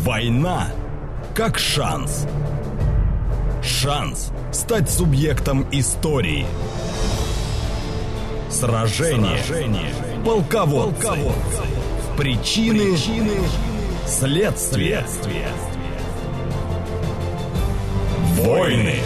Война как шанс. Шанс стать субъектом истории. Сражение. Полководцы. Причины. Следствие. Войны.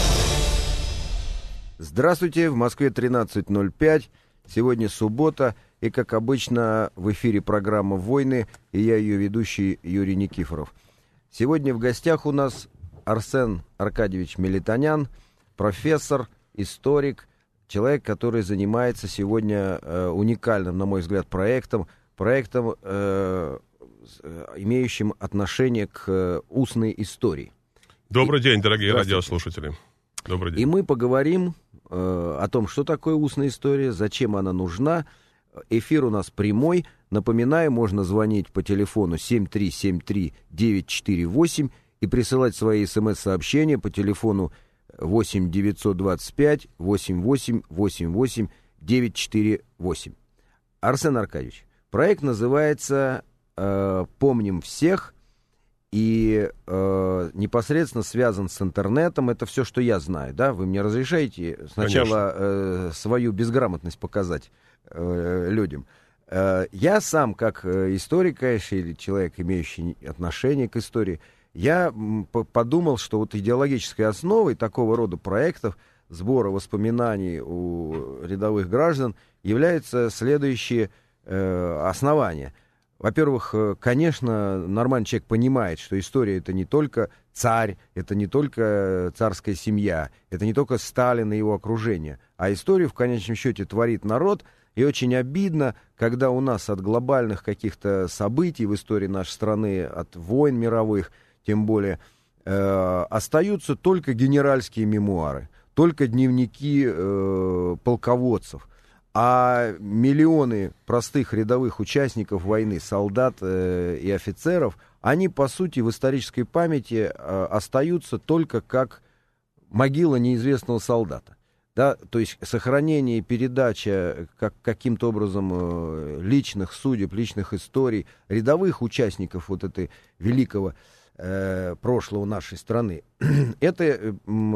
Здравствуйте, в Москве 13:05. Сегодня суббота, и, как обычно, в эфире программа «Войны», и я ее ведущий Юрий Никифоров. Сегодня в гостях у нас Арсен Аркадьевич Мелитонян, профессор, историк, человек, который занимается сегодня уникальным, на мой взгляд, проектом, имеющим отношение к устной истории. Добрый день, дорогие радиослушатели. Добрый день. И мы поговорим о том, что такое устная история, зачем она нужна. Эфир у нас прямой. Напоминаю, можно звонить по телефону 7373948 и присылать свои смс-сообщения по телефону 8-925 88 948. Арсен Аркадьевич, проект называется «Помним всех», и непосредственно связан с интернетом. Это все, что я знаю, да? Вы мне разрешаете сначала свою безграмотность показать людям? Я сам, как историк, конечно, или человек, имеющий отношение к истории, я подумал, что вот идеологической основой такого рода проектов, сбора воспоминаний у рядовых граждан, являются следующие основания. Во-первых, конечно, нормальный человек понимает, что история — это не только царь, это не только царская семья, это не только Сталин и его окружение, а историю в конечном счете творит народ. И очень обидно, когда у нас от глобальных каких-то событий в истории нашей страны, от войн мировых, тем более, остаются только генеральские мемуары, только дневники полководцев. А миллионы простых рядовых участников войны, солдат и офицеров, они, по сути, в исторической памяти остаются только как могила неизвестного солдата. Да? То есть сохранение и передача каким-то образом личных судеб, личных историй, рядовых участников вот этой великого прошлого нашей страны, это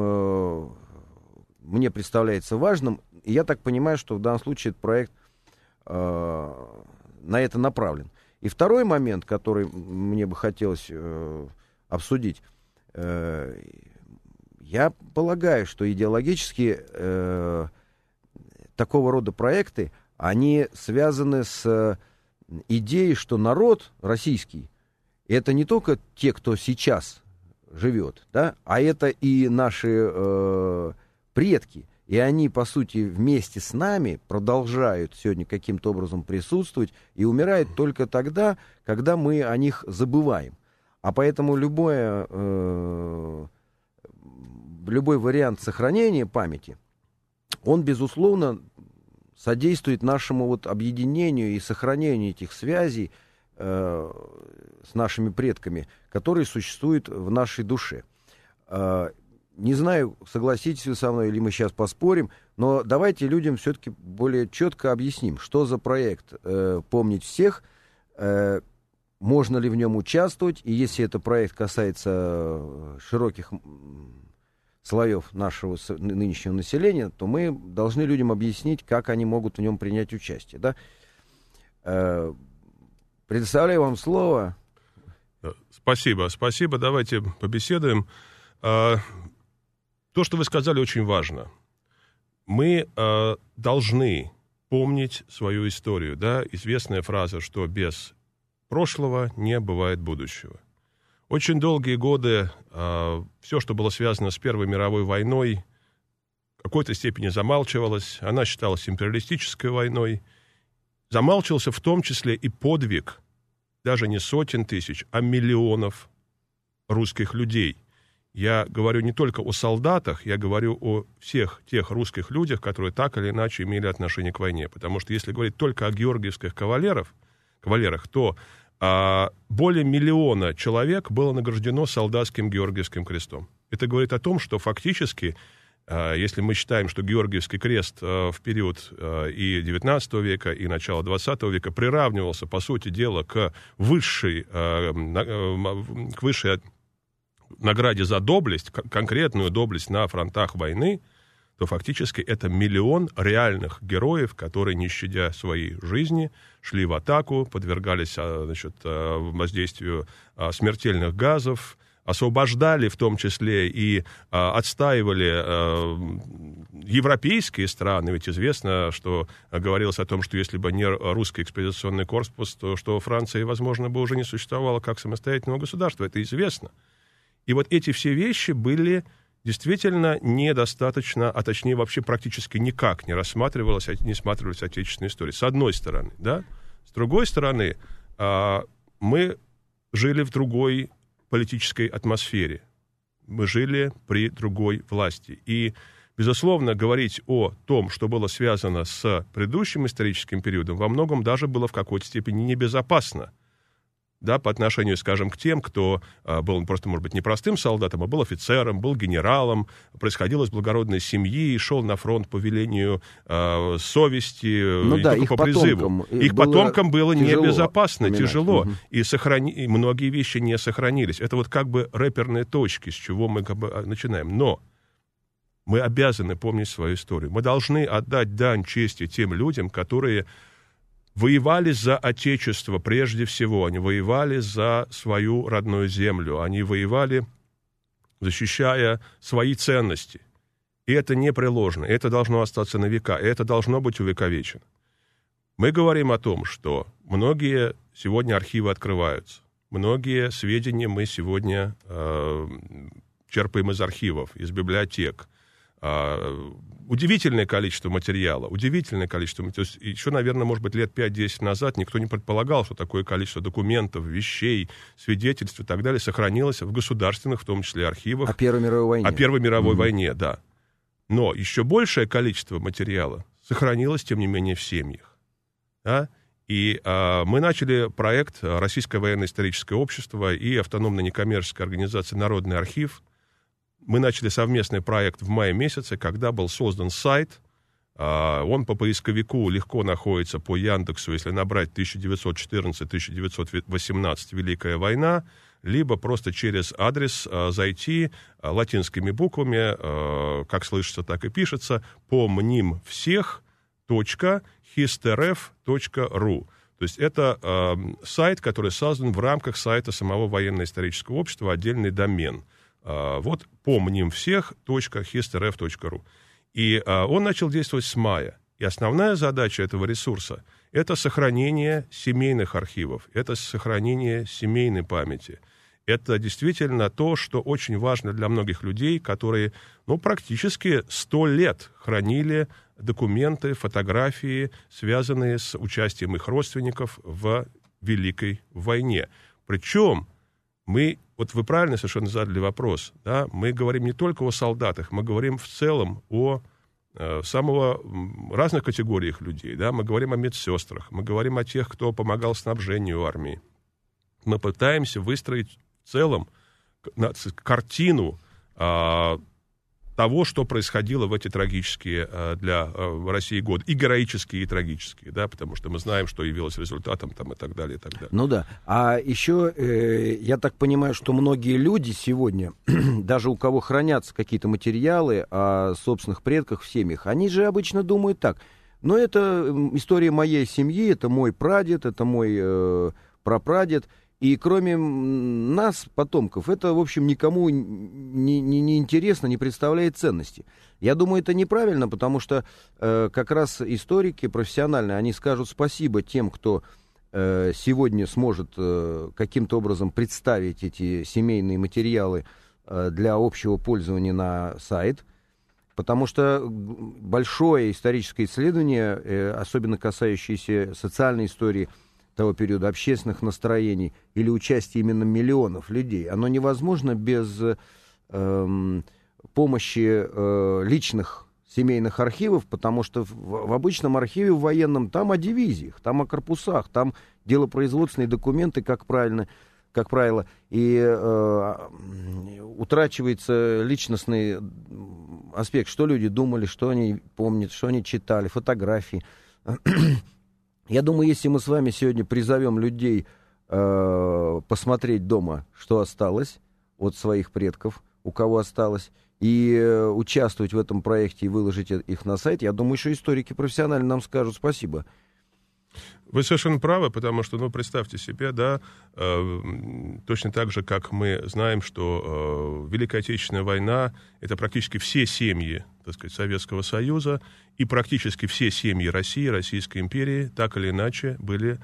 мне представляется важным. И я так понимаю, что в данном случае этот проект на это направлен. И второй момент, который мне бы хотелось обсудить. Я полагаю, что идеологически такого рода проекты, они связаны с идеей, что народ российский — это не только те, кто сейчас живет, да, а это и наши предки. И они, по сути, вместе с нами продолжают сегодня каким-то образом присутствовать и умирают только тогда, когда мы о них забываем. А поэтому любой вариант сохранения памяти, он, безусловно, содействует нашему вот объединению и сохранению этих связей с нашими предками, которые существуют в нашей душе. Не знаю, согласитесь вы со мной или мы сейчас поспорим, но давайте людям все-таки более четко объясним, что за проект «Помнить всех», можно ли в нем участвовать, и если это проект касается широких слоев нашего нынешнего населения, то мы должны людям объяснить, как они могут в нем принять участие. Да? Предоставляю вам слово. Спасибо. Давайте побеседуем. То, что вы сказали, очень важно. Мы должны помнить свою историю. Да? Известная фраза, что без прошлого не бывает будущего. Очень долгие годы все, что было связано с Первой мировой войной, в какой-то степени замалчивалось. Она считалась империалистической войной. Замалчивался в том числе и подвиг даже не сотен тысяч, а миллионов русских людей. Я говорю не только о солдатах, я говорю о всех тех русских людях, которые так или иначе имели отношение к войне. Потому что если говорить только о георгиевских кавалерах, то более 1 миллиона человек было награждено солдатским Георгиевским крестом. Это говорит о том, что фактически Если мы считаем, что Георгиевский крест в период и XIX века, и начала XX века приравнивался, по сути дела, к высшей награде за доблесть, конкретную доблесть на фронтах войны, то фактически это миллион реальных героев, которые, не щадя своей жизни, шли в атаку, подвергались воздействию смертельных газов, освобождали в том числе и отстаивали европейские страны. Ведь известно, что говорилось о том, что если бы не русский экспедиционный корпус, то что Франция, возможно, бы уже не существовала как самостоятельного государства. Это известно. И вот эти все вещи были действительно недостаточно, а точнее вообще практически никак не рассматривались отечественной историей. С одной стороны, да. С другой стороны, мы жили в другой политической атмосфере. Мы жили при другой власти. И, безусловно, говорить о том, что было связано с предыдущим историческим периодом, во многом даже было в какой-то степени небезопасно. Да, по отношению, скажем, к тем, кто был просто, может быть, не простым солдатом, а был офицером, был генералом, происходил из благородной семьи, шел на фронт по велению совести, не только по призыву. Их потомкам было небезопасно, тяжело, и многие вещи не сохранились. Это вот как бы рэперные точки, с чего мы как бы начинаем. Но мы обязаны помнить свою историю. Мы должны отдать дань чести тем людям, которые воевали за Отечество прежде всего, они воевали за свою родную землю, они воевали, защищая свои ценности. И это непреложно, это должно остаться на века, и это должно быть увековечено. Мы говорим о том, что многие сегодня архивы открываются, многие сведения мы сегодня черпаем из архивов, из библиотек. Удивительное количество материала. То есть еще, наверное, может быть, лет 5-10 назад никто не предполагал, что такое количество документов, вещей, свидетельств и так далее сохранилось в государственных, в том числе, архивах. О Первой мировой войне. О Первой мировой войне, да. Но еще большее количество материала сохранилось, тем не менее, в семьях. Да? И мы начали проект Российское военно-историческое общество и автономная некоммерческая организация «Народный архив». Мы начали совместный проект в мае месяце, когда был создан сайт. Он по поисковику легко находится по Яндексу, если набрать 1914-1918 «Великая война», либо просто через адрес зайти латинскими буквами, как слышится, так и пишется, pomnimvsех.histrf.ru. То есть это сайт, который создан в рамках сайта самого военно-исторического общества, отдельный домен. Вот pomnimvsех.histrf.ru. И он начал действовать с мая. И основная задача этого ресурса – это сохранение семейных архивов, это сохранение семейной памяти. Это действительно то, что очень важно для многих людей, которые практически 100 лет хранили документы, фотографии, связанные с участием их родственников в Великой войне. Причем вы правильно совершенно задали вопрос, да? Мы говорим не только о солдатах, мы говорим в целом о разных категориях людей, да? Мы говорим о медсестрах, мы говорим о тех, кто помогал снабжению армии. Мы пытаемся выстроить в целом картину того, что происходило в эти трагические для России годы, и героические, и трагические, да, потому что мы знаем, что явилось результатом там, и так далее, и так далее. Ну да, а еще я так понимаю, что многие люди сегодня, даже у кого хранятся какие-то материалы о собственных предках в семьях, они же обычно думают так: это история моей семьи, это мой прадед, это мой прапрадед. И кроме нас, потомков, это, в общем, никому не интересно, не представляет ценности. Я думаю, это неправильно, потому что как раз историки профессиональные, они скажут спасибо тем, кто сегодня сможет каким-то образом представить эти семейные материалы для общего пользования на сайт, потому что большое историческое исследование, особенно касающееся социальной истории того периода, общественных настроений или участия именно миллионов людей, оно невозможно без помощи личных семейных архивов, потому что в обычном архиве в военном там о дивизиях, там о корпусах, там делопроизводственные документы, как правильно как правило, и утрачивается личностный аспект, что люди думали, что они помнят, что они читали, фотографии. Я думаю, если мы с вами сегодня призовем людей посмотреть дома, что осталось от своих предков, у кого осталось, и участвовать в этом проекте и выложить их на сайт, я думаю, что историки профессионально нам скажут спасибо. Вы совершенно правы, потому что, представьте себе, да, точно так же, как мы знаем, что Великая Отечественная война — это практически все семьи, так сказать, Советского Союза, и практически все семьи России, Российской империи, так или иначе были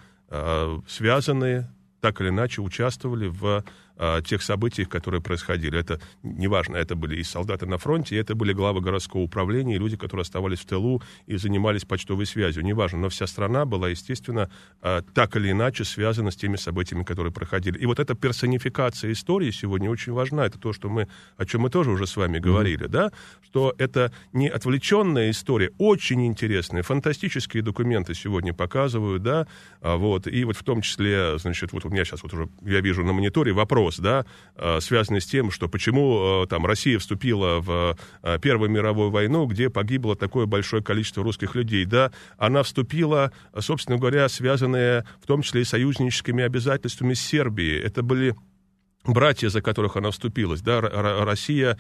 связаны, так или иначе участвовали в тех событиях, которые происходили. Это, неважно, это были и солдаты на фронте, и это были главы городского управления, и люди, которые оставались в тылу и занимались почтовой связью. Неважно, но вся страна была, естественно, так или иначе связана с теми событиями, которые проходили. И вот эта персонификация истории сегодня очень важна. Это то, о чем мы тоже уже с вами говорили, да? Что это не отвлеченная история, очень интересная, фантастические документы сегодня показывают, да, вот, и вот в том числе, значит, вот у меня сейчас вот уже, я вижу на мониторе вопрос, да, связанный с тем, что почему там Россия вступила в Первую мировую войну, где погибло такое большое количество русских людей, да, она вступила, собственно говоря, связанная в том числе и союзническими обязательствами с Сербией. Это были братья, за которых она вступилась, да, Россия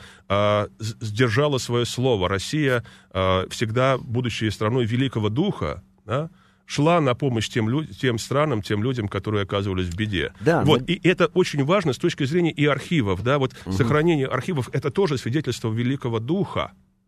сдержала свое слово, Россия, всегда будучи страной Великого Духа, да, шла на помощь тем странам, тем людям, которые оказывались в беде. Да, вот, и это очень важно с точки зрения и архивов. Да, вот сохранение архивов — это тоже свидетельство Великого Духа.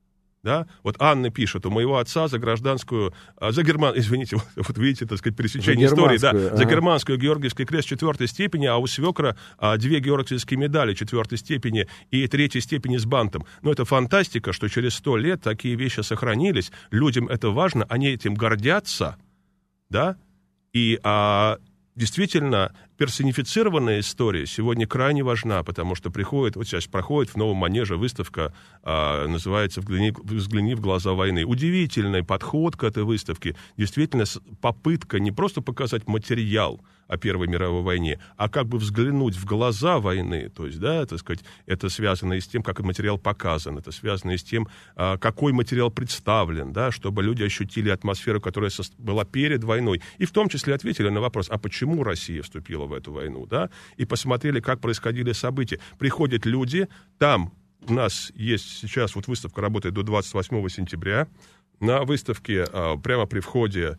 Да? Вот Анна пишет: у моего отца за гражданскую, извините, вот видите, так сказать, пересечение истории, да, за германскую Георгиевский крест 4 степени, а у свекра 2 георгиевские медали 4 степени и 3 степени с бантом. Но это фантастика, что через 100 лет такие вещи сохранились, людям это важно, они этим гордятся. Да? И действительно, персонифицированная история сегодня крайне важна, потому что вот сейчас проходит в Новом Манеже выставка, называется «Взгляни в глаза войны». Удивительный подход к этой выставке. Действительно, попытка не просто показать материал о Первой мировой войне, а как бы взглянуть в глаза войны. То есть, да, так сказать, это связано и с тем, как материал показан, это связано и с тем, какой материал представлен, да, чтобы люди ощутили атмосферу, которая была перед войной. И в том числе ответили на вопрос, а почему Россия вступила в эту войну, да, и посмотрели, как происходили события. Приходят люди, там у нас есть сейчас, вот выставка работает до 28 сентября, на выставке прямо при входе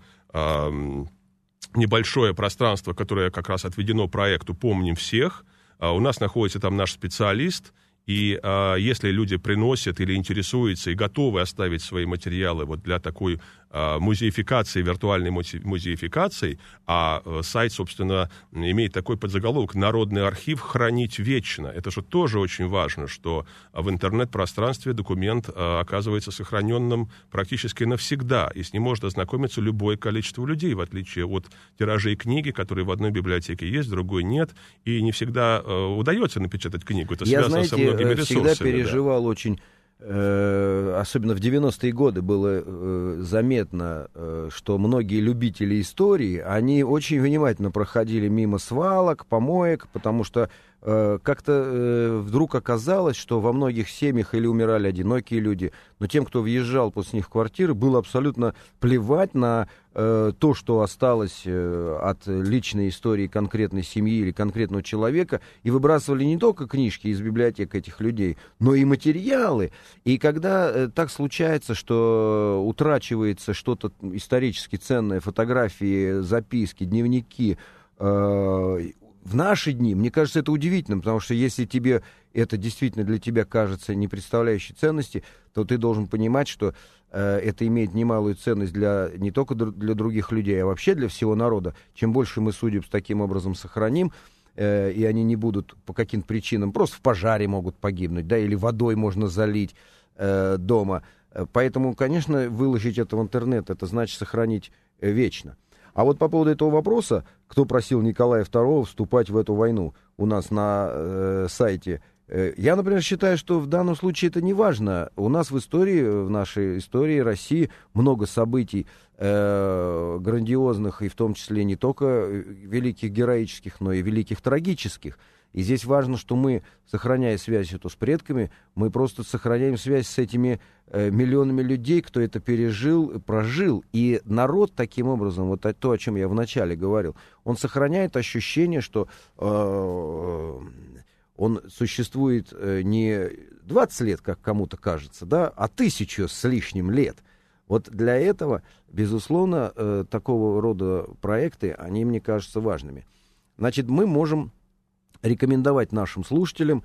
небольшое пространство, которое как раз отведено проекту «Помним всех». У нас находится там наш специалист, и если люди приносят или интересуются и готовы оставить свои материалы вот для такой музеификации, виртуальной музеификации, сайт, собственно, имеет такой подзаголовок «Народный архив хранить вечно». Это же тоже очень важно, что в интернет-пространстве документ оказывается сохраненным практически навсегда, и с ним может ознакомиться любое количество людей, в отличие от тиражей книги, которые в одной библиотеке есть, в другой нет, и не всегда удается напечатать книгу. Это связано со многими ресурсами. Я всегда переживал очень... Особенно в 90-е годы было заметно, что многие любители истории, они очень внимательно проходили мимо свалок, помоек, потому что как-то вдруг оказалось, что во многих семьях или умирали одинокие люди, но тем, кто въезжал после них в квартиры, было абсолютно плевать на то, что осталось от личной истории конкретной семьи или конкретного человека, и выбрасывали не только книжки из библиотек этих людей, но и материалы. И когда так случается, что утрачивается что-то исторически ценное, фотографии, записки, дневники, в наши дни, мне кажется, это удивительно, потому что если тебе это действительно для тебя кажется не представляющей ценности, то ты должен понимать, что это имеет немалую ценность не только для других людей, а вообще для всего народа. Чем больше мы судеб таким образом сохраним, и они не будут по каким-то причинам, просто в пожаре могут погибнуть, да, или водой можно залить дома. Поэтому, конечно, выложить это в интернет, это значит сохранить вечно. А вот по поводу этого вопроса, кто просил Николая II вступать в эту войну у нас на сайте, я, например, считаю, что в данном случае это не важно. У нас в истории, в нашей истории России много событий грандиозных, и в том числе не только великих героических, но и великих трагических. И здесь важно, что мы, сохраняя связь эту с предками, мы просто сохраняем связь с этими миллионами людей, кто это пережил, прожил. И народ таким образом, вот то, о чем я вначале говорил, он сохраняет ощущение, что он существует не 20 лет, как кому-то кажется, да, а 1000 с лишним лет. Вот для этого, безусловно, такого рода проекты, они, мне кажутся, важными. Значит, мы можем рекомендовать нашим слушателям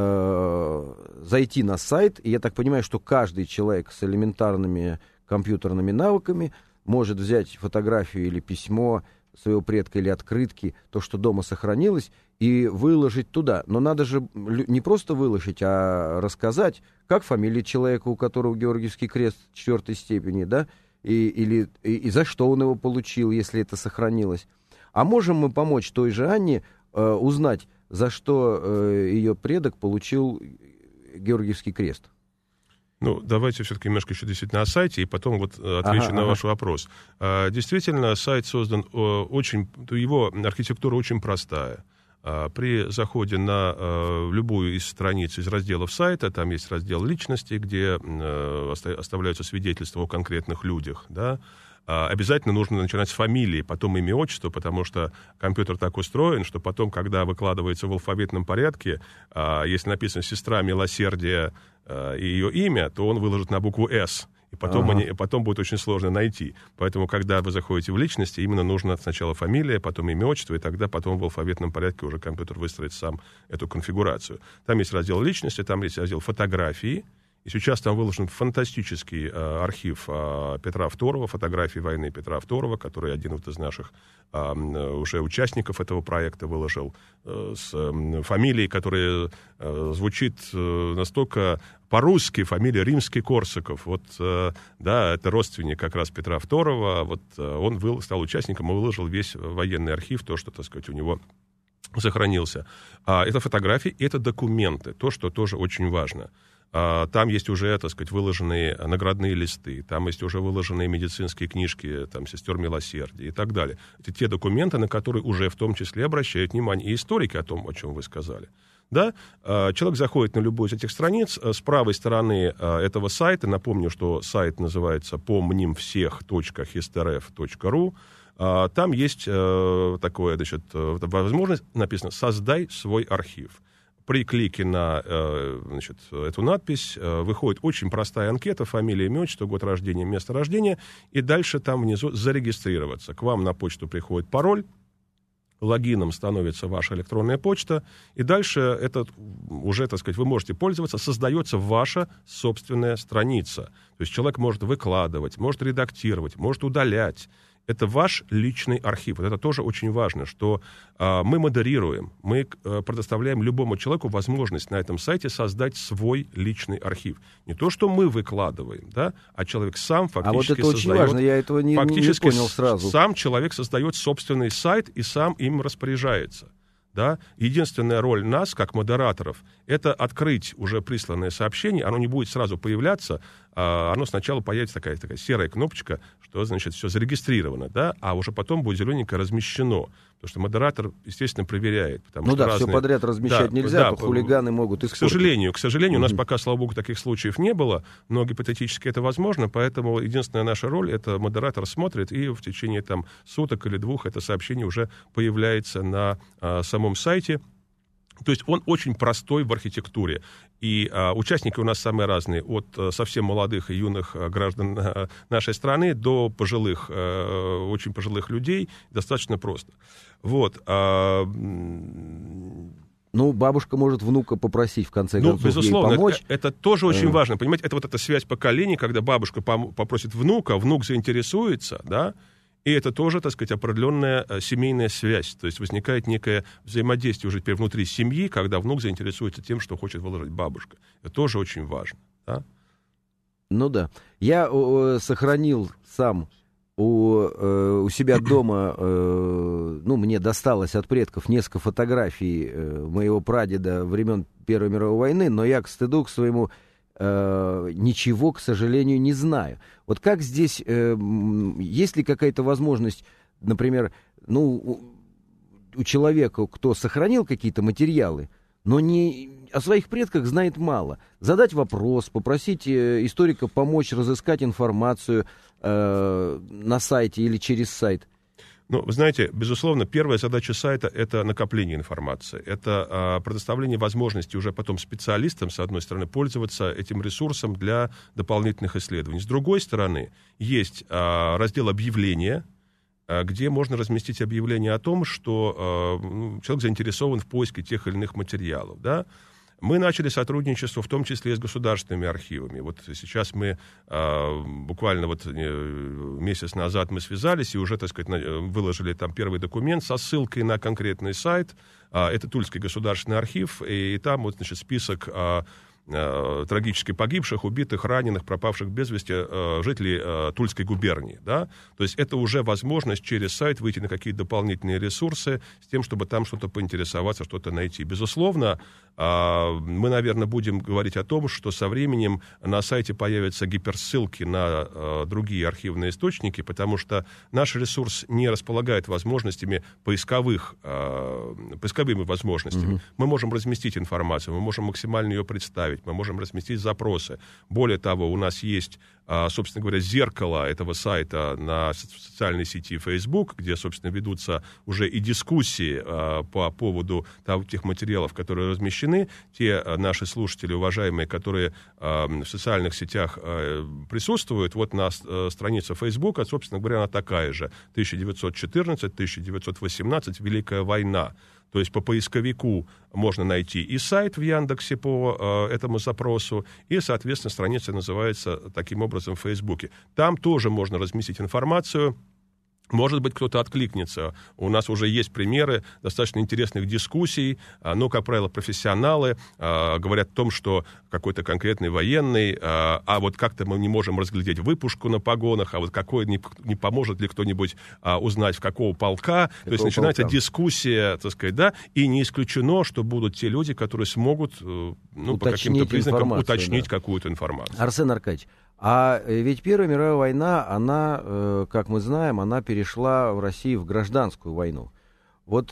зайти на сайт, и я так понимаю, что каждый человек с элементарными компьютерными навыками может взять фотографию или письмо своего предка или открытки, то, что дома сохранилось, и выложить туда. Но надо же не просто выложить, а рассказать, как фамилия человека, у которого Георгиевский крест 4 степени, да, и за что он его получил, если это сохранилось. А можем мы помочь той же Анне узнать, за что ее предок получил Георгиевский крест? Ну, давайте все-таки немножко еще действительно о сайте, и потом вот отвечу на ваш вопрос. Действительно, сайт создан его архитектура очень простая. При заходе на любую из страниц, из разделов сайта, там есть раздел «Личности», где оставляются свидетельства о конкретных людях, да. Обязательно нужно начинать с фамилии, потом имя, отчество, потому что компьютер так устроен, что потом, когда выкладывается в алфавитном порядке, если написано «Сестра Милосердия» и ее имя, то он выложит на букву «С». И потом будет очень сложно найти. Поэтому, когда вы заходите в личности, именно нужно сначала фамилия, потом имя, отчество, и тогда потом в алфавитном порядке уже компьютер выстроит сам эту конфигурацию. Там есть раздел личности, там есть раздел фотографии. И сейчас там выложен фантастический архив Петра II, фотографии войны Петра II, который один из наших уже участников этого проекта выложил, с фамилией, которая звучит настолько по-русски, фамилия Римский-Корсаков. Вот, да, это родственник как раз Петра II. Вот он стал участником и выложил весь военный архив, то, что, так сказать, у него сохранился. Это фотографии, это документы, то, что тоже очень важно. Там есть уже, так сказать, выложенные наградные листы, там есть уже выложенные медицинские книжки, там, сестер Милосердия и так далее. Это те документы, на которые уже в том числе обращают внимание и историки о том, о чем вы сказали. Да? Человек заходит на любую из этих страниц, с правой стороны этого сайта, напомню, что сайт называется помнимвсех.histrf.ru, там есть такая, значит, возможность, написано «Создай свой архив». При клике на значит, эту надпись выходит очень простая анкета, фамилия, имя, отчество, год рождения, место рождения, и дальше там внизу зарегистрироваться. К вам на почту приходит пароль, логином становится ваша электронная почта, и дальше это уже, так сказать, вы можете пользоваться, создается ваша собственная страница. То есть человек может выкладывать, может редактировать, может удалять. Это ваш личный архив. Вот это тоже очень важно, что мы модерируем, мы предоставляем любому человеку возможность на этом сайте создать свой личный архив. Не то, что мы выкладываем, да, а человек сам фактически создает... А вот это очень важно, я этого не понял сразу. Сам человек создает собственный сайт и сам им распоряжается. Да? Единственная роль нас, как модераторов, это открыть уже присланное сообщение, оно не будет сразу появляться, оно сначала появится такая серая кнопочка, что, значит, все зарегистрировано, да? А уже потом будет зелененько размещено, потому что модератор, естественно, проверяет. Ну да, разные... все подряд размещать нельзя, то хулиганы могут испортить. К сожалению, у нас пока, слава богу, таких случаев не было, но гипотетически это возможно, поэтому единственная наша роль — это модератор смотрит, и в течение там суток или двух это сообщение уже появляется на самом сайте. То есть он очень простой в архитектуре. И участники у нас самые разные, от совсем молодых и юных граждан нашей страны до пожилых, очень пожилых людей. Достаточно просто. Вот. Ну, бабушка может внука попросить, в конце концов, безусловно, ей помочь. Это тоже очень важно. Понимаете, это вот эта связь поколений, когда бабушка попросит внука, внук заинтересуется, да, и это тоже, так сказать, определенная семейная связь. То есть возникает некое взаимодействие уже теперь внутри семьи, когда внук заинтересуется тем, что хочет выложить бабушка. Это тоже очень важно. Да? Ну да. Я сохранил сам у себя дома, мне досталось от предков несколько фотографий моего прадеда времен Первой мировой войны, но я, к стыду, к своему, ничего, к сожалению, не знаю. Вот как здесь, есть ли какая-то возможность, например, у человека, кто сохранил какие-то материалы, но о своих предках знает мало, задать вопрос, попросить историка помочь разыскать информацию на сайте или через сайт? Ну, вы знаете, безусловно, первая задача сайта — это накопление информации. Это предоставление возможности уже потом специалистам, с одной стороны, пользоваться этим ресурсом для дополнительных исследований. С другой стороны, есть раздел «Объявления», где можно разместить объявление о том, что человек заинтересован в поиске тех или иных материалов, да. Мы начали сотрудничество, в том числе и с государственными архивами. Вот сейчас мы буквально месяц назад мы связались и уже, так сказать, выложили там первый документ со ссылкой на конкретный сайт. Это Тульский государственный архив, и там вот, значит, список трагически погибших, убитых, раненых, пропавших без вести жителей Тульской губернии. Да? То есть это уже возможность через сайт выйти на какие-то дополнительные ресурсы с тем, чтобы там что-то поинтересоваться, что-то найти. Безусловно, мы, наверное, будем говорить о том, что со временем на сайте появятся гиперссылки на другие архивные источники, потому что наш ресурс не располагает возможностями поисковыми возможностями. Мы можем разместить информацию, мы можем максимально ее представить, мы можем разместить запросы. Более того, у нас есть, собственно говоря, зеркало этого сайта на социальной сети Facebook, где, собственно, ведутся уже и дискуссии по поводу тех материалов, которые размещены. Те наши слушатели, уважаемые, которые в социальных сетях присутствуют, вот на странице Facebook, собственно говоря, она такая же. 1914-1918, Великая война. То есть по поисковику можно найти и сайт в Яндексе по этому запросу, и, соответственно, страница называется таким образом в Фейсбуке. Там тоже можно разместить информацию. Может быть, кто-то откликнется. У нас уже есть примеры достаточно интересных дискуссий, но, как правило, профессионалы говорят о том, что какой-то конкретный военный, а вот как-то мы не можем разглядеть выпушку на погонах, а вот не поможет ли кто-нибудь узнать, в какого полка. То есть начинается дискуссия, так сказать, да, и не исключено, что будут те люди, которые смогут по каким-то признакам уточнить какую-то информацию. Арсен Аркадьевич, а ведь Первая мировая война, она, как мы знаем, она перешла в России в гражданскую войну. Вот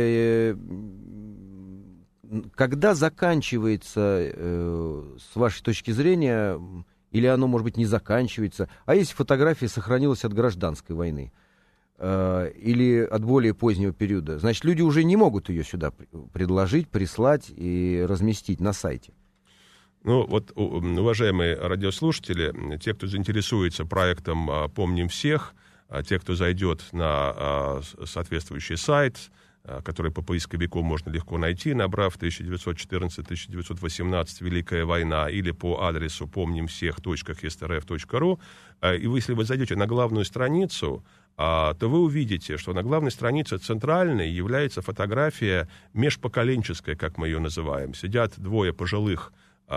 когда заканчивается, с вашей точки зрения, или оно, может быть, не заканчивается, а если фотография сохранилась от гражданской войны или от более позднего периода, значит, люди уже не могут ее сюда предложить, прислать и разместить на сайте. Ну, вот, уважаемые радиослушатели, те, кто заинтересуется проектом «Помним всех», те, кто зайдет на соответствующий сайт, который по поисковику можно легко найти, набрав 1914-1918 «Великая война» или по адресу помнимвсех.histrf.ru, и если вы зайдете на главную страницу, то вы увидите, что на главной странице центральной является фотография межпоколенческая, как мы ее называем. Сидят двое пожилых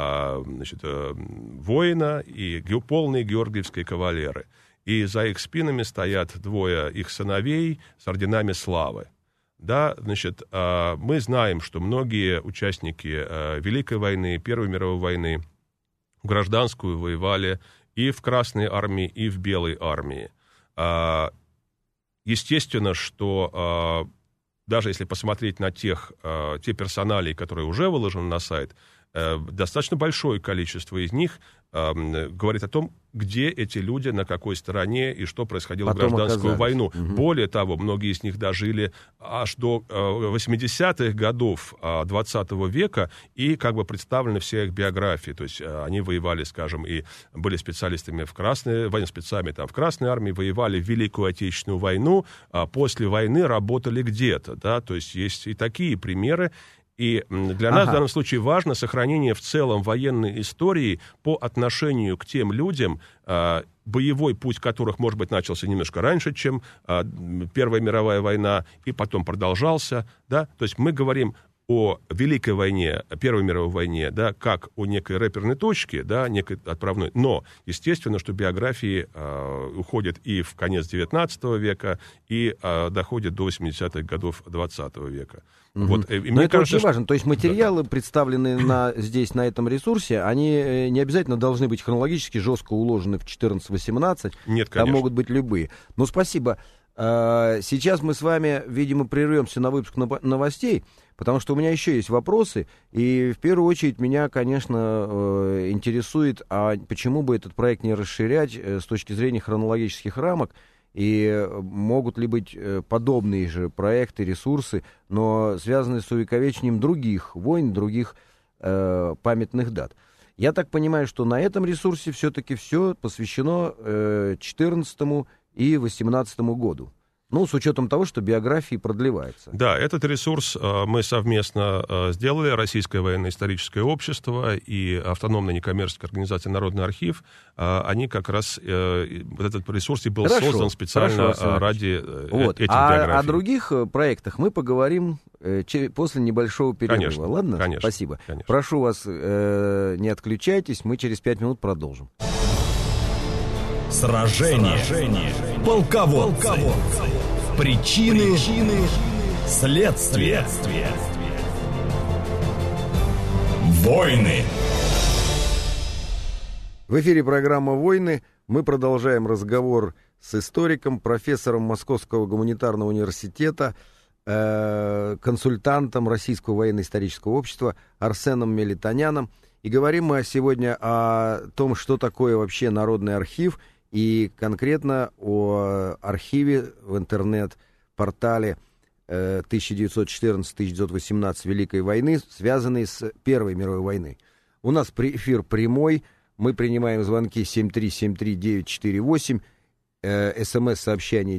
воина и полные георгиевские кавалеры. И за их спинами стоят двое их сыновей с орденами славы. Да, значит, мы знаем, что многие участники Великой войны, Первой мировой войны, в гражданскую воевали и в Красной армии, и в Белой армии. Естественно, что даже если посмотреть на те персоналии, которые уже выложены на сайт, достаточно большое количество из них говорит о том, где эти люди, на какой стороне и что происходило в гражданскую войну. Угу. Более того, многие из них дожили аж до 80-х годов 20 века, и как бы представлены все их биографии. То есть они воевали, скажем, и были специалистами военспецами там, в Красной армии, воевали в Великую Отечественную войну, а после войны работали где-то. Да? То есть есть и такие примеры. И для нас в данном случае важно сохранение в целом военной истории по отношению к тем людям, боевой путь которых, может быть, начался немножко раньше, чем Первая мировая война, и потом продолжался. Да? То есть мы говорим о Великой войне, Первой мировой войне, да, как о некой реперной точке, да, некой отправной. Но, естественно, что биографии уходят и в конец XIX века, и доходят до 80-х годов XX века. Вот, но это кажется, очень важно. То есть материалы, представленные здесь, на этом ресурсе, они не обязательно должны быть хронологически жестко уложены в 14-18. Нет, конечно. Там могут быть любые. Ну, спасибо. Сейчас мы с вами, видимо, прервемся на выпуск новостей, потому что у меня еще есть вопросы, и в первую очередь меня, конечно, интересует, а почему бы этот проект не расширять с точки зрения хронологических рамок, и могут ли быть подобные же проекты, ресурсы, но связанные с увековечением других войн, других памятных дат. Я так понимаю, что на этом ресурсе все-таки все посвящено 14 и 18 году. Ну, с учетом того, что биографии продлевается. Да, этот ресурс мы совместно сделали, Российское военно-историческое общество и автономная некоммерческая организация «Народный архив». Они как раз, вот этот ресурс и был создан специально ради этих биографий. О других проектах мы поговорим после небольшого перерыва. Конечно, ладно? Конечно. Спасибо. Конечно. Прошу вас, не отключайтесь, мы через 5 минут продолжим. Сражение. Полководцы. Причины. Следствие. Войны. В эфире программа «Войны». Мы продолжаем разговор с историком, профессором Московского гуманитарного университета, консультантом Российского военно-исторического общества Арсеном Мелитоняном. И говорим мы сегодня о том, что такое вообще Народный архив, и конкретно о архиве в интернет-портале 1914-1918 Великой войны, связанной с Первой мировой войной. У нас эфир прямой, мы принимаем звонки 7373948, СМС-сообщение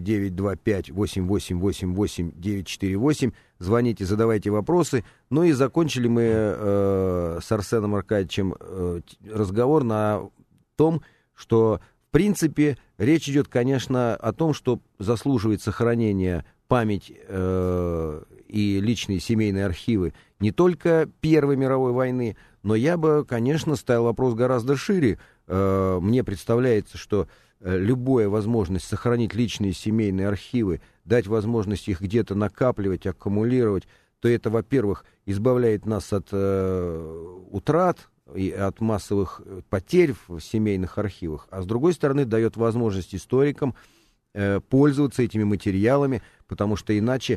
925-8888-948, звоните, задавайте вопросы. Ну и закончили мы с Арсеном Аркадьевичем разговор на том, что в принципе речь идет, конечно, о том, что заслуживает сохранения память и личные семейные архивы не только Первой мировой войны, но я бы, конечно, ставил вопрос гораздо шире. Мне представляется, что любая возможность сохранить личные семейные архивы, дать возможность их где-то накапливать, аккумулировать, то это, во-первых, избавляет нас от утрат и от массовых потерь в семейных архивах, а с другой стороны дает возможность историкам пользоваться этими материалами, потому что иначе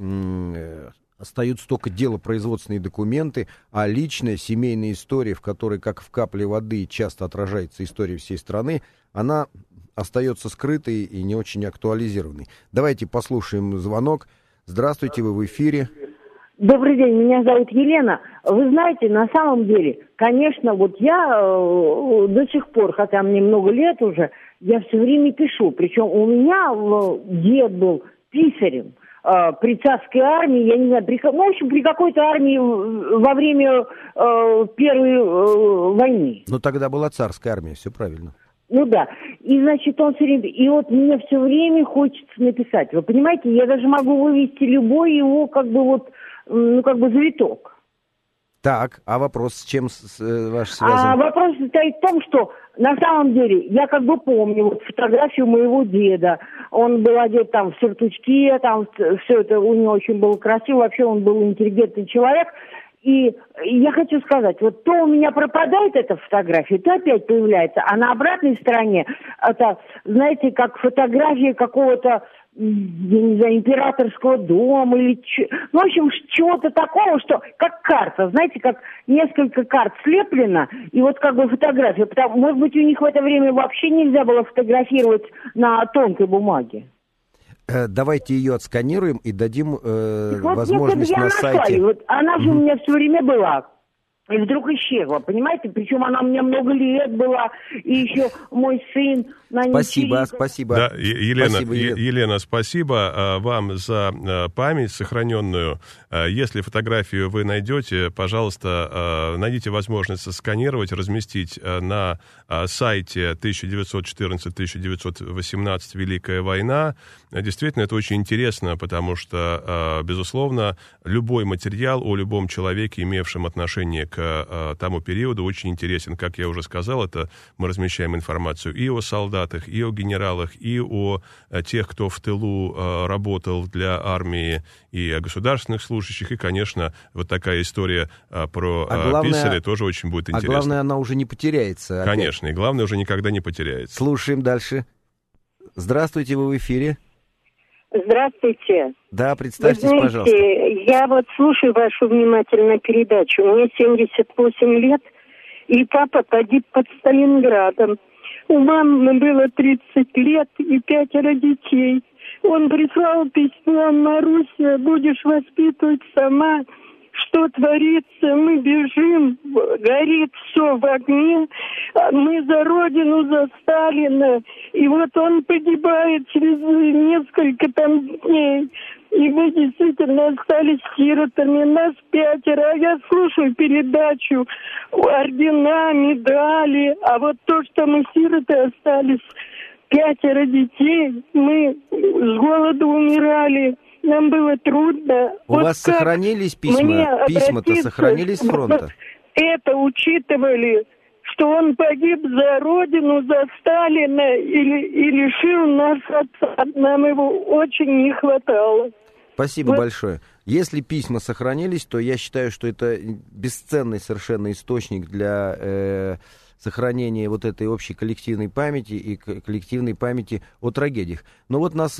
остаются только делопроизводственные документы, а личная семейная история, в которой, как в капле воды, часто отражается история всей страны, она остается скрытой и не очень актуализированной. Давайте послушаем звонок. Здравствуйте, вы в эфире. Добрый день, меня зовут Елена. Вы знаете, на самом деле, конечно, вот я до сих пор, хотя мне много лет уже, я все время пишу. Причем у меня дед был писарем при царской армии, я не знаю, в общем, при какой-то армии во время Первой войны. Ну, тогда была царская армия, все правильно. Ну да, и значит он все время, и вот мне все время хочется написать. Вы понимаете, я даже могу вывести любой его как бы вот, ну как бы завиток. Так, а вопрос с чем ваш связан? А вопрос состоит в том, что на самом деле я как бы помню вот фотографию моего деда. Он был одет там в сюртучке, там все это у него очень было красиво. Вообще он был интеллигентный человек. И я хочу сказать, вот то у меня пропадает эта фотография, то опять появляется. А на обратной стороне, это, знаете, как фотография какого-то, я не знаю, императорского дома или... Ну, в общем, чего-то такого, что как карта, знаете, как несколько карт слеплено, и вот как бы фотография. Может быть, у них в это время вообще нельзя было фотографировать на тонкой бумаге. Давайте ее отсканируем и дадим возможность на сайте. Вот она же у меня все время была. И вдруг исчезла, понимаете? Причем она у меня много лет была, и еще мой сын на ней Спасибо. Да, Елена, Спасибо, Елена, спасибо вам за память сохраненную. Если фотографию вы найдете, пожалуйста, найдите возможность сосканировать, разместить на сайте 1914-1918 «Великая война». Действительно, это очень интересно, потому что, безусловно, любой материал о любом человеке, имевшем отношение к тому периоду, очень интересен. Как я уже сказал, это мы размещаем информацию и о солдатах, и о генералах, и о тех, кто в тылу работал для армии, и о государственных служащих, и, конечно, вот такая история про писаря тоже очень будет интересна. А главное, она уже не потеряется. Конечно, и главное, уже никогда не потеряется. Слушаем дальше. Здравствуйте, вы в эфире. Здравствуйте. Да, представьтесь, знаете, пожалуйста. Я вот слушаю вашу внимательно передачу. Мне 78 лет, и папа погиб под Сталинградом. У мамы было 30 лет и 5 детей. Он прислал письмо: Маруся, будешь воспитывать сама. Что творится? Мы бежим, горит все в огне. Мы за Родину, за Сталина. И вот он погибает через несколько дней. И мы действительно остались сиротами. Нас 5. Я слушаю передачу. Ордена, медали. А вот то, что мы сироты остались, 5 детей, мы с голоду умирали. Нам было трудно. У вас сохранились письма? Письма-то сохранились с фронта? Это учитывали, что он погиб за Родину, за Сталина и лишил нас отца. Нам его очень не хватало. Спасибо большое. Если письма сохранились, то я считаю, что это бесценный совершенно источник для сохранения вот этой общей коллективной памяти и коллективной памяти о трагедиях. Но вот нас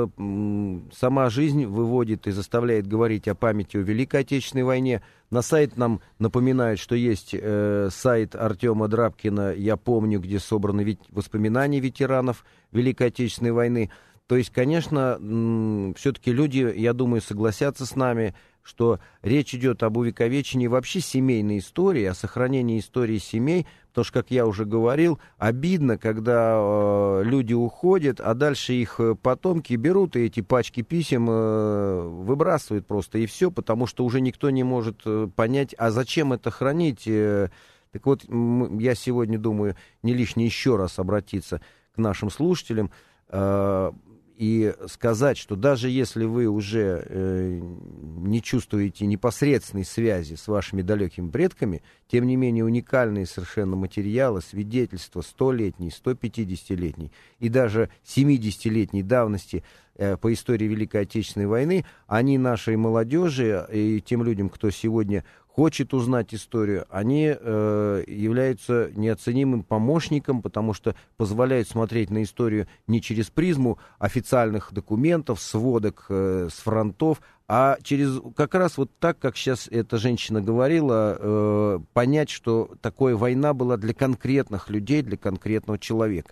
сама жизнь выводит и заставляет говорить о памяти о Великой Отечественной войне. На сайт нам напоминают, что есть сайт Артема Драбкина «Я помню», где собраны воспоминания ветеранов Великой Отечественной войны. То есть, конечно, все-таки люди, я думаю, согласятся с нами, что речь идет об увековечении вообще семейной истории, о сохранении истории семей, потому что, как я уже говорил, обидно, когда люди уходят, а дальше их потомки берут и эти пачки писем выбрасывают просто, и все, потому что уже никто не может понять, а зачем это хранить. Так вот, я сегодня думаю, не лишне еще раз обратиться к нашим слушателям, и сказать, что даже если вы уже не чувствуете непосредственной связи с вашими далекими предками, тем не менее уникальные совершенно материалы, свидетельства 100-летней, 150-летней и даже 70-летней давности по истории Великой Отечественной войны, они нашей молодежи и тем людям, кто сегодня хочет узнать историю, они являются неоценимым помощником, потому что позволяют смотреть на историю не через призму официальных документов, сводок с фронтов, а через как раз вот так, как сейчас эта женщина говорила, понять, что такая война была для конкретных людей, для конкретного человека.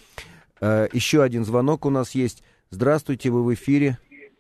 Еще один звонок у нас есть. Здравствуйте, вы в эфире.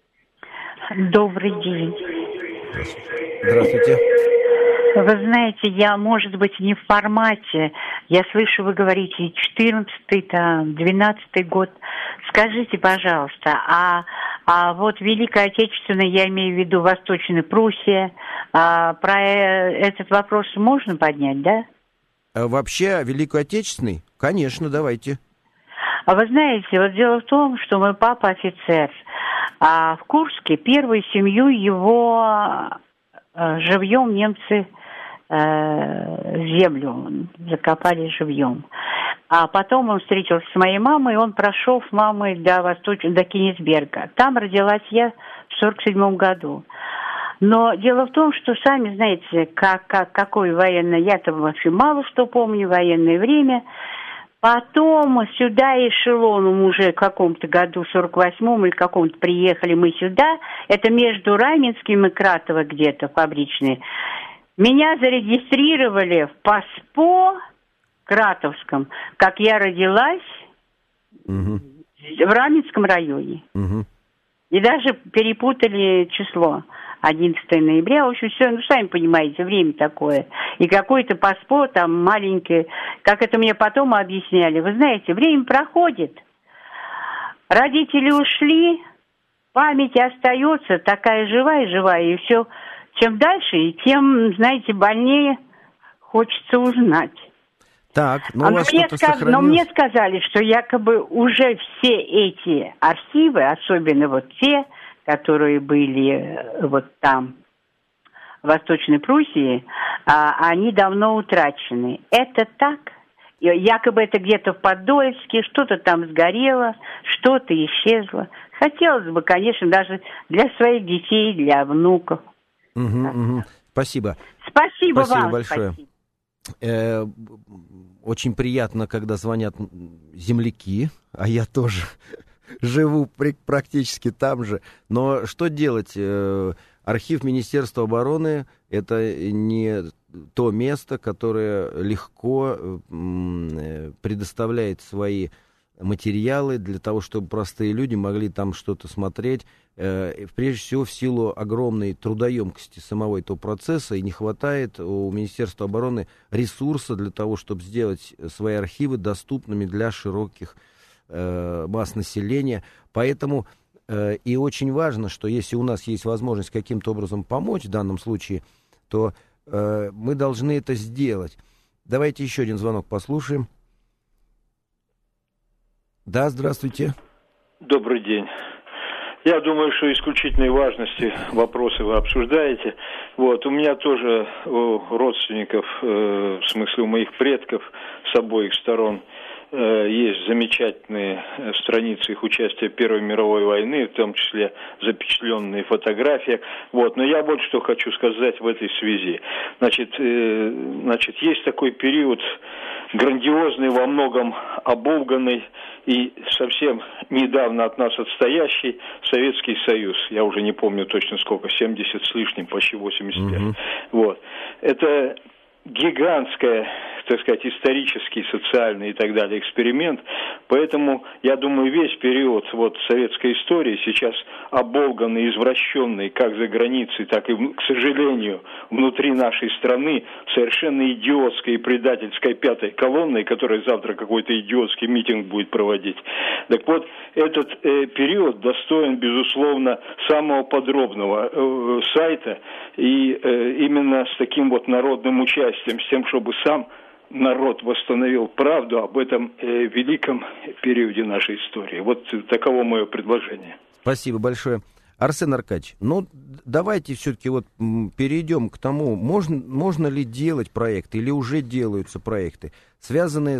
Добрый день. Здравствуйте. Вы знаете, я, может быть, не в формате. Я слышу, вы говорите 14-й, там, 12-й год. Скажите, пожалуйста, а вот Великая Отечественная, я имею в виду Восточная Пруссия, про этот вопрос можно поднять, да? Вообще, Великую Отечественную? Конечно, давайте. А вы знаете, вот дело в том, что мой папа офицер, а в Курске первую семью его живьем немцы землю закопали живьем. А потом он встретился с моей мамой, и он прошел с мамой до Кенигсберга. Там родилась я в 1947 году. Но дело в том, что сами знаете, какое военное, я-то вообще мало что помню, военное время. Потом сюда эшелоном уже в каком-то году, в 48-м или каком-то, приехали мы сюда. Это между Раменским и Кратово где-то, фабричные. Меня зарегистрировали в ПАСПО Кратовском, как я родилась в Раменском районе. И даже перепутали число. 11 ноября, в общем, все, ну, сами понимаете, время такое. И какой-то паспорт там маленький, как это мне потом объясняли. Вы знаете, время проходит, родители ушли, память остается такая живая, и все. Чем дальше, и тем, знаете, больнее хочется узнать. Так, ну, но мне сказали, что якобы уже все эти архивы, особенно вот те, которые были вот там, в Восточной Пруссии, они давно утрачены. Это так? Якобы это где-то в Подольске, что-то там сгорело, что-то исчезло. Хотелось бы, конечно, даже для своих детей, для внуков. Спасибо. Спасибо вам большое. Очень приятно, когда звонят земляки, а я тоже живу практически там же. Но что делать? Архив Министерства обороны — это не то место, которое легко предоставляет свои материалы для того, чтобы простые люди могли там что-то смотреть. Прежде всего, в силу огромной трудоемкости самого этого процесса, и не хватает у Министерства обороны ресурса для того, чтобы сделать свои архивы доступными для широких масс населения. Поэтому и очень важно, что если у нас есть возможность каким-то образом помочь в данном случае, то мы должны это сделать. Давайте еще один звонок послушаем. Да, здравствуйте. Добрый день. Я думаю, что исключительной важности вопросы вы обсуждаете. Вот, у меня тоже у родственников, в смысле у моих предков с обоих сторон, есть замечательные страницы их участия в Первой мировой войны, в том числе запечатленные фотографии. Вот. Но я вот что хочу сказать в этой связи. Значит, есть такой период грандиозный, во многом оболганный и совсем недавно от нас отстоящий Советский Союз. Я уже не помню точно сколько, 70 с лишним, почти 85. Вот. Это гигантская, так сказать, исторический, социальный и так далее эксперимент. Поэтому, я думаю, весь период вот советской истории сейчас оболганный, извращенный как за границей, так и, к сожалению, внутри нашей страны совершенно идиотской и предательской пятой колонной, которая завтра какой-то идиотский митинг будет проводить. Так вот, этот период достоин, безусловно, самого подробного сайта и именно с таким вот народным участием, с тем, чтобы сам народ восстановил правду об этом великом периоде нашей истории. Вот таково мое предложение. Спасибо большое. Арсен Аркадьевич, ну давайте все-таки вот перейдем к тому, можно ли делать проекты или уже делаются проекты, связанные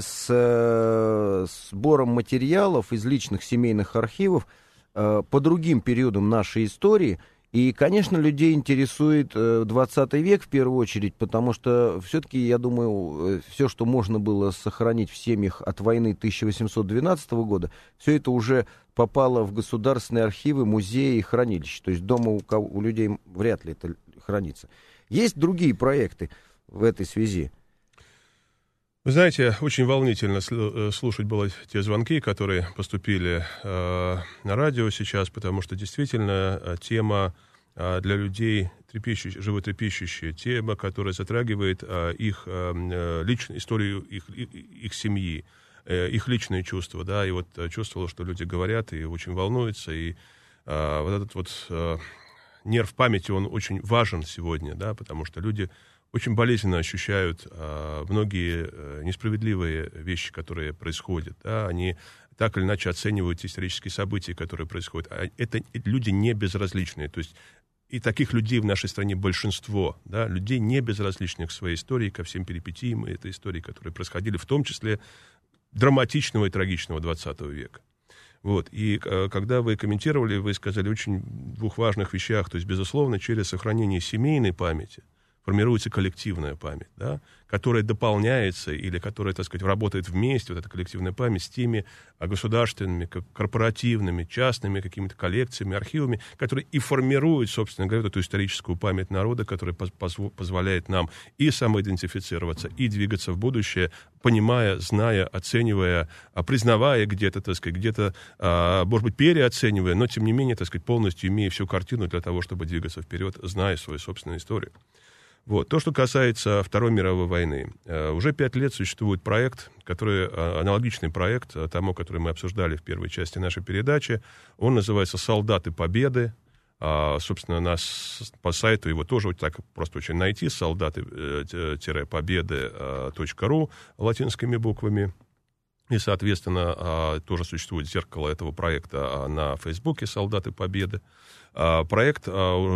с сбором материалов из личных семейных архивов по другим периодам нашей истории. И, конечно, людей интересует 20 век в первую очередь, потому что все-таки, я думаю, все, что можно было сохранить в семьях от войны 1812 года, все это уже попало в государственные архивы, музеи и хранилища. То есть дома у людей вряд ли это хранится. Есть другие проекты в этой связи? Вы знаете, очень волнительно слушать было те звонки, которые поступили на радио сейчас, потому что действительно тема для людей животрепещущая, тема, которая затрагивает их личную историю, их семьи, их личные чувства, да, и вот чувствовал, что люди говорят и очень волнуются, и вот этот вот нерв памяти, он очень важен сегодня, да, потому что люди очень болезненно ощущают многие несправедливые вещи, которые происходят. Да? Они так или иначе оценивают исторические события, которые происходят. А это люди не безразличные. То есть и таких людей в нашей стране большинство. Да? Людей не безразличных к своей истории, ко всем перипетиям этой истории, которые происходили, в том числе драматичного и трагичного 20 века. Вот. И когда вы комментировали, вы сказали очень двух важных вещах. То есть, безусловно, через сохранение семейной памяти, формируется коллективная память, да, которая дополняется или которая, так сказать, работает вместе, вот эта коллективная память, с теми государственными, корпоративными, частными какими-то коллекциями, архивами, которые и формируют, собственно говоря, эту историческую память народа, которая позволяет нам и самоидентифицироваться, и двигаться в будущее, понимая, зная, оценивая, признавая где-то, так сказать, где-то, может быть, переоценивая, но, тем не менее, так сказать, полностью имея всю картину для того, чтобы двигаться вперед, зная свою собственную историю. Вот. То, что касается Второй мировой войны. Уже 5 лет существует проект, аналогичный проект тому, который мы обсуждали в первой части нашей передачи. Он называется «Солдаты Победы». Собственно, по сайту его тоже вот так просто очень найти, солдаты-победы.ру латинскими буквами. И, соответственно, тоже существует зеркало этого проекта на Фейсбуке «Солдаты Победы». В проекте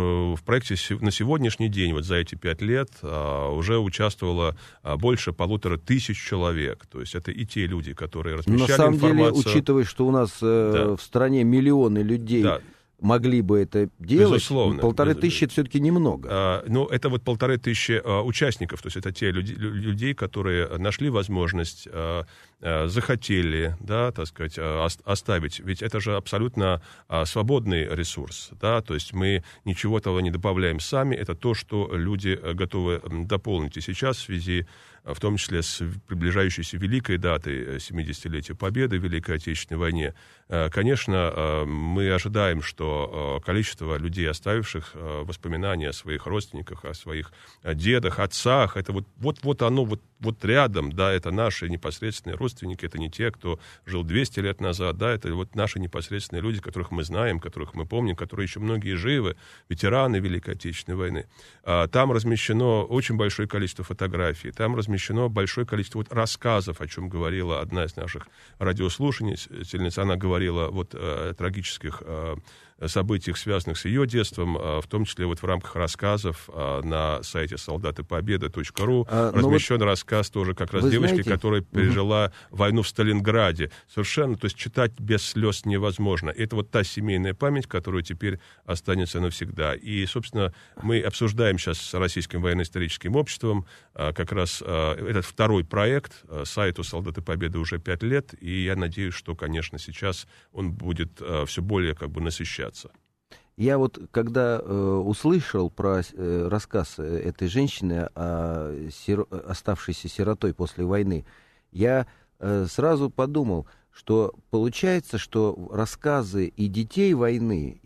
на сегодняшний день, вот за эти 5 лет, уже участвовало больше 1500 человек. То есть это и те люди, которые размещали информацию. На самом деле, учитывая, что у нас в стране миллионы людей... Да. Могли бы это делать, безусловно. 1500 это все-таки немного. Ну, это вот 1500 участников, то есть это те людей, которые нашли возможность, захотели, да, так сказать, оставить. Ведь это же абсолютно свободный ресурс, да, то есть мы ничего этого не добавляем сами, это то, что люди готовы дополнить. И сейчас в связи, в том числе с приближающейся великой датой 70-летия Победы в Великой Отечественной войне, конечно, мы ожидаем, что количество людей, оставивших воспоминания о своих родственниках, о своих дедах, отцах, это вот оно вот рядом, да, это наши непосредственные родственники, это не те, кто жил 200 лет назад, да, это вот наши непосредственные люди, которых мы знаем, которых мы помним, которые еще многие живы, ветераны Великой Отечественной войны. Там размещено очень большое количество фотографий, там размещено большое количество рассказов, о чем говорила одна из наших радиослушательниц. Она говорила о трагических событиях, связанных с ее детством, в том числе в рамках рассказов на сайте солдатыпобеды.ру размещен рассказ тоже как раз девочки, знаете, которая пережила войну в Сталинграде. Совершенно, то есть читать без слез невозможно. Это та семейная память, которая теперь останется навсегда. И, собственно, мы обсуждаем сейчас с Российским военно-историческим обществом как раз этот второй проект. Сайту «Солдаты Победы» уже 5 лет, и я надеюсь, что, конечно, сейчас он будет все более насыщаться. Я когда услышал про рассказ этой женщины, оставшейся сиротой после войны, я сразу подумал, что получается, что рассказы и детей войны,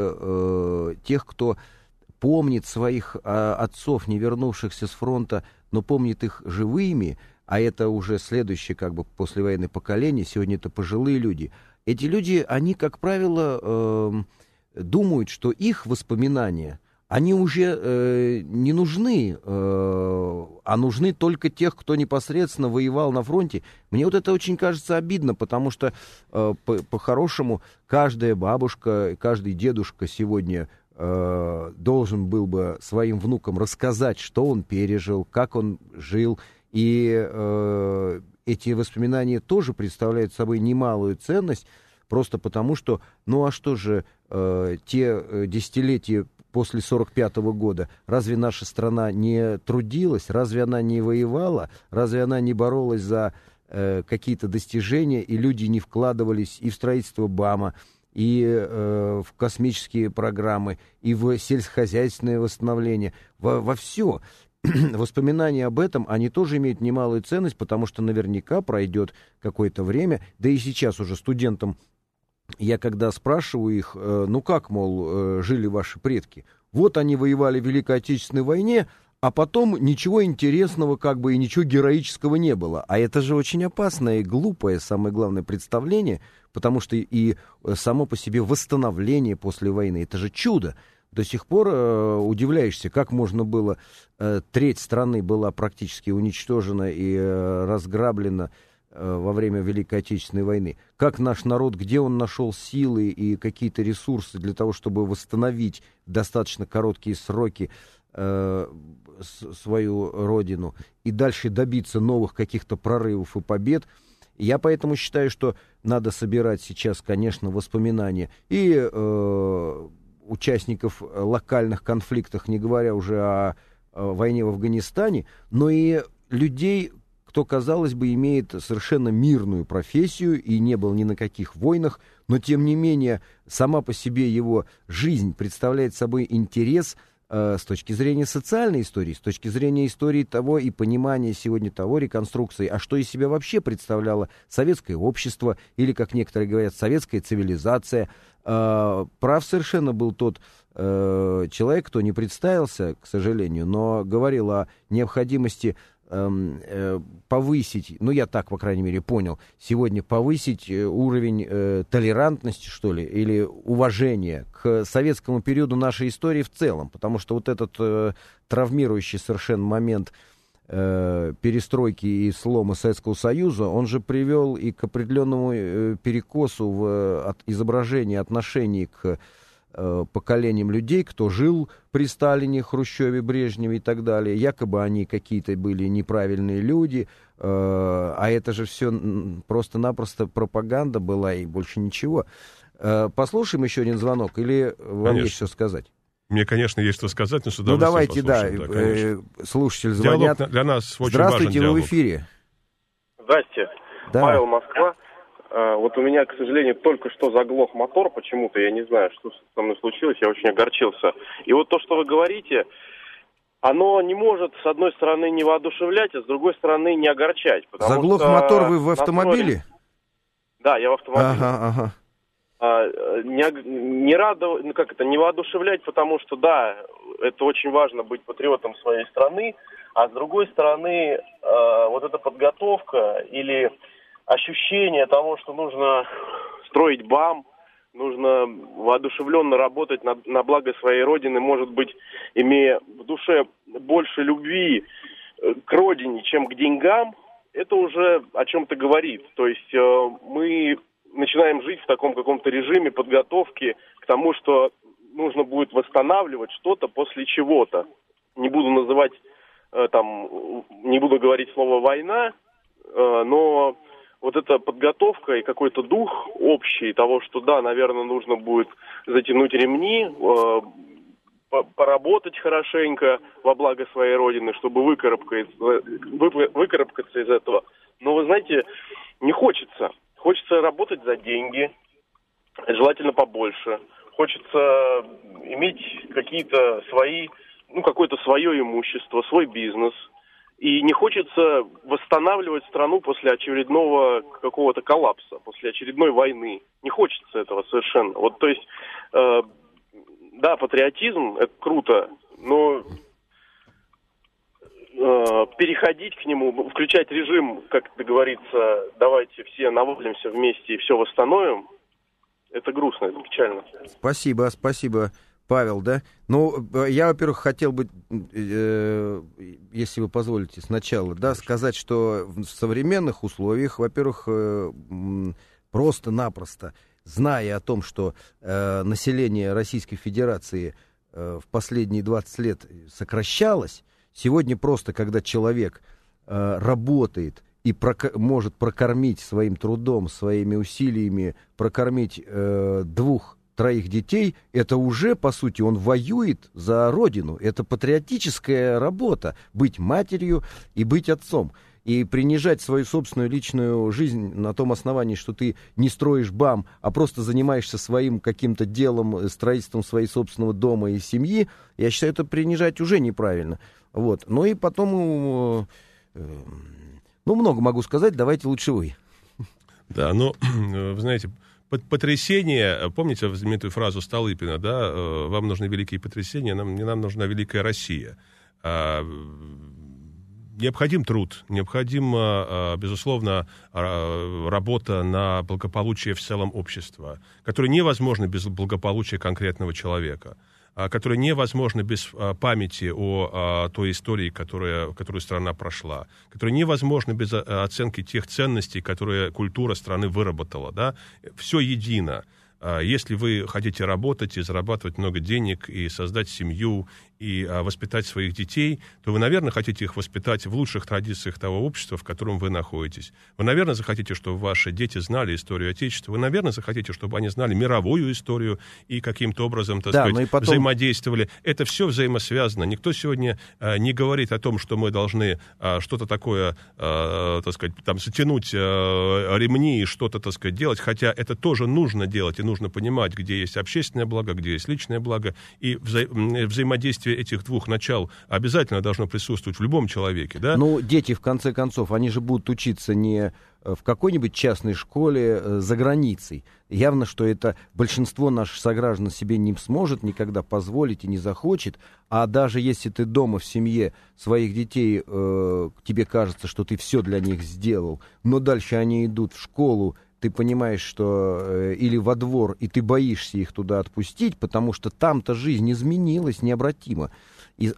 и тех, кто помнит своих отцов, не вернувшихся с фронта, но помнит их живыми, а это уже следующее послевоенное поколение, сегодня это пожилые люди. Эти люди, они, как правило, думают, что их воспоминания, они уже не нужны, а нужны только тех, кто непосредственно воевал на фронте. Мне это очень кажется обидно, потому что по-хорошему каждая бабушка, каждый дедушка сегодня должен был бы своим внукам рассказать, что он пережил, как он жил, и эти воспоминания тоже представляют собой немалую ценность, просто потому что, те десятилетия после 1945 года, разве наша страна не трудилась, разве она не воевала, разве она не боролась за какие-то достижения, и люди не вкладывались и в строительство БАМа, и в космические программы, и в сельскохозяйственное восстановление, во все. Воспоминания об этом, они тоже имеют немалую ценность, потому что наверняка пройдет какое-то время, да и сейчас уже студентам, я когда спрашиваю их, жили ваши предки, они воевали в Великой Отечественной войне, а потом ничего интересного и ничего героического не было. А это же очень опасное и глупое, самое главное, представление, потому что и само по себе восстановление после войны, это же чудо. До сих пор удивляешься, как можно было, треть страны была практически уничтожена и разграблена во время Великой Отечественной войны. Как наш народ, где он нашел силы и какие-то ресурсы для того, чтобы восстановить в достаточно короткие сроки свою родину и дальше добиться новых каких-то прорывов и побед. Я поэтому считаю, что надо собирать сейчас, конечно, воспоминания и участников локальных конфликтов, не говоря уже о войне в Афганистане, но и людей, кто, казалось бы, имеет совершенно мирную профессию и не был ни на каких войнах, но, тем не менее, сама по себе его жизнь представляет собой интерес с точки зрения социальной истории, с точки зрения истории того и понимания сегодня того, реконструкции, а что из себя вообще представляло советское общество, или, как некоторые говорят, советская цивилизация. Прав совершенно был тот человек, кто не представился, к сожалению, но говорил о необходимости повысить, ну, я так, по крайней мере, понял, сегодня повысить уровень толерантности, что ли, или уважения к советскому периоду нашей истории в целом, потому что вот этот травмирующий совершенно момент перестройки и слома Советского Союза, он же привел и к определенному перекосу в изображении отношений к поколениям людей, кто жил при Сталине, Хрущеве, Брежневе и так далее. Якобы они какие-то были неправильные люди, а это же все просто-напросто пропаганда была и больше ничего. Послушаем еще один звонок, или вам Конечно. есть что сказать? Мне, конечно, есть что сказать, но с Ну, удовольствием давайте, послушаем. слушатель звонят. Диалог для нас очень Здравствуйте, важен. вы Диалог. в эфире. Здрасте, Да. Павел, Москва. Вот у меня, к сожалению, только что заглох мотор почему-то, я не знаю, что со мной случилось, я очень огорчился. И вот то, что вы говорите, оно не может, с одной стороны, не воодушевлять, а с другой стороны, не огорчать. Заглох мотор, вы в автомобиле? Да, я в автомобиле. Ага. Не воодушевлять, потому что, да, это очень важно быть патриотом своей страны, а с другой стороны, вот эта подготовка или ощущение того, что нужно строить БАМ, нужно воодушевленно работать на благо своей Родины, может быть, имея в душе больше любви к Родине, чем к деньгам, это уже о чем-то говорит. То есть мы начинаем жить в таком каком-то режиме подготовки к тому, что нужно будет восстанавливать что-то после чего-то. Не буду называть, не буду говорить слово «война», но вот эта подготовка и какой-то дух общий того, что да, наверное, нужно будет затянуть ремни, поработать хорошенько во благо своей Родины, чтобы выкарабкаться из этого. Но, вы знаете, не хочется. Хочется работать за деньги, желательно побольше. Хочется иметь какие-то свои, какое-то свое имущество, свой бизнес. И не хочется восстанавливать страну после очередного какого-то коллапса, после очередной войны. Не хочется этого совершенно. Вот, то есть, да, патриотизм – это круто, но переходить к нему, включать режим, как это говорится, давайте все навалимся вместе и все восстановим, это грустно, это печально. Спасибо, Павел, да? Ну, я, во-первых, хотел бы, если вы позволите, сначала, да, сказать, что в современных условиях, во-первых, просто-напросто, зная о том, что население Российской Федерации в последние 20 лет сокращалось, сегодня просто, когда человек работает и может прокормить своим трудом, своими усилиями, прокормить 2-3 детей, это уже, по сути, он воюет за Родину. Это патриотическая работа, быть матерью и быть отцом. И принижать свою собственную личную жизнь на том основании, что ты не строишь БАМ, а просто занимаешься своим каким-то делом, строительством своего собственного дома и семьи, я считаю, это принижать уже неправильно. Вот. Ну и потом, много могу сказать, давайте лучше вы. Да, вы знаете, потрясение, помните знаменитую фразу Столыпина, да, вам нужны великие потрясения, нам нужна великая Россия. Необходим труд, необходима, безусловно, работа на благополучие в целом общества, которое невозможно без благополучия конкретного человека, которое невозможно без памяти о той истории, которую страна прошла, которое невозможно без оценки тех ценностей, которые культура страны выработала. Да? Все едино. Если вы хотите работать и зарабатывать много денег, и создать семью, и воспитать своих детей, то вы, наверное, хотите их воспитать в лучших традициях того общества, в котором вы находитесь. Вы, наверное, захотите, чтобы ваши дети знали историю Отечества. Вы, наверное, захотите, чтобы они знали мировую историю и каким-то образом, так сказать, взаимодействовали. Это все взаимосвязано. Никто сегодня не говорит о том, что мы должны что-то такое, так сказать, там, затянуть ремни и что-то, так сказать, делать, хотя это тоже нужно делать, и нужно понимать, где есть общественное благо, где есть личное благо, и взаимодействие этих двух начал обязательно должно присутствовать в любом человеке, да? Ну, дети, в конце концов, они же будут учиться не в какой-нибудь частной школе за границей. Явно, что это большинство наших сограждан себе не сможет никогда позволить и не захочет, а даже если ты дома в семье своих детей, тебе кажется, что ты все для них сделал, но дальше они идут в школу, ты понимаешь, что или во двор, и ты боишься их туда отпустить, потому что там-то жизнь изменилась необратимо. И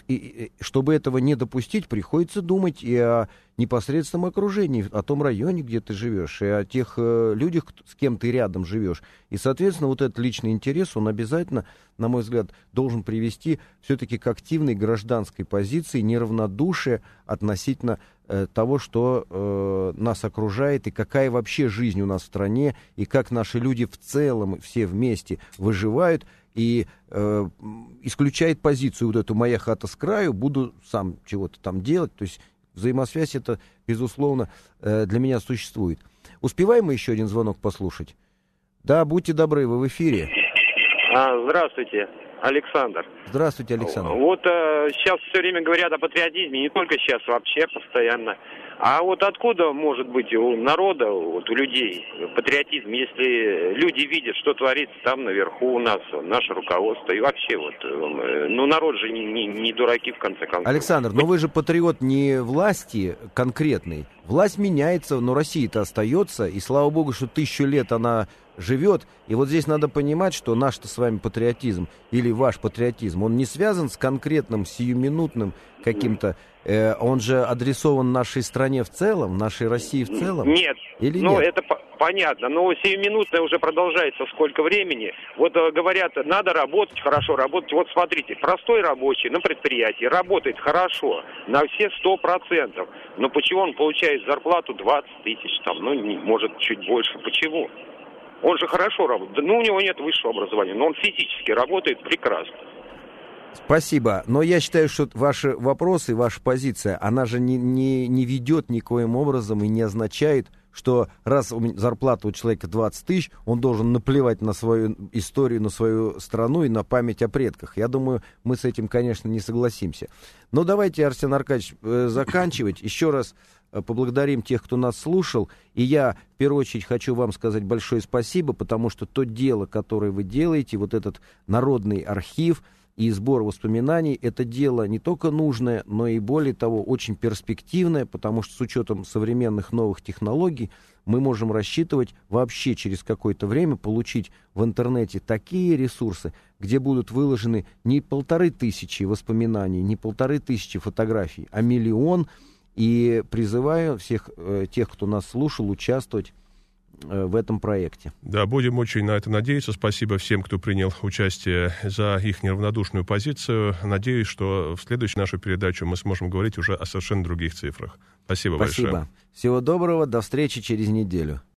чтобы этого не допустить, приходится думать и о непосредственном окружении, о том районе, где ты живешь, и о тех людях, с кем ты рядом живешь. И, соответственно, вот этот личный интерес, он обязательно, на мой взгляд, должен привести все-таки к активной гражданской позиции, неравнодушие относительно того, что нас окружает, и какая вообще жизнь у нас в стране, и как наши люди в целом все вместе выживают, и исключает позицию вот эту «моя хата с краю», буду сам чего-то там делать. То есть взаимосвязь это, безусловно, для меня существует. Успеваем мы еще один звонок послушать? Да, будьте добры, вы в эфире. Здравствуйте, Александр. Здравствуйте, Александр. Вот сейчас все время говорят о патриотизме, не только сейчас, вообще постоянно. А вот откуда может быть у народа, вот у людей патриотизм, если люди видят, что творится там наверху у нас, наше руководство и вообще вот, ну народ же не дураки в конце концов. Александр, но вы же патриот не власти конкретной. Власть меняется, но Россия-то остается, и слава богу, что 1000 лет она живет. И вот здесь надо понимать, что наш-то с вами патриотизм или ваш патриотизм, он не связан с конкретным сиюминутным каким-то, он же адресован нашей стране в целом, нашей России в целом? Нет, или ну нет? это понятно, но сиюминутное уже продолжается сколько времени. Вот говорят, надо работать, хорошо работать. Вот смотрите, простой рабочий на предприятии работает хорошо, на все 100%. Но почему он получает зарплату 20 тысяч, там, ну, может, чуть больше? Почему? Он же хорошо работает. Ну, у него нет высшего образования, но он физически работает прекрасно. Спасибо. Но я считаю, что ваши вопросы, ваша позиция, она же не ведет никоим образом и не означает, что раз зарплата у человека 20 тысяч, он должен наплевать на свою историю, на свою страну и на память о предках. Я думаю, мы с этим, конечно, не согласимся. Но давайте, Арсен Аркадьевич, заканчивать. Еще раз поблагодарим тех, кто нас слушал. И я, в первую очередь, хочу вам сказать большое спасибо, потому что то дело, которое вы делаете, вот этот народный архив и сбор воспоминаний, это дело не только нужное, но и, более того, очень перспективное, потому что с учетом современных новых технологий мы можем рассчитывать вообще через какое-то время получить в интернете такие ресурсы, где будут выложены не 1500 воспоминаний, не 1500 фотографий, а 1 миллион. И призываю всех тех, кто нас слушал, участвовать в этом проекте. Да, будем очень на это надеяться. Спасибо всем, кто принял участие, за их неравнодушную позицию. Надеюсь, что в следующую нашу передачу мы сможем говорить уже о совершенно других цифрах. Спасибо большое. Спасибо. Всего доброго. До встречи через неделю.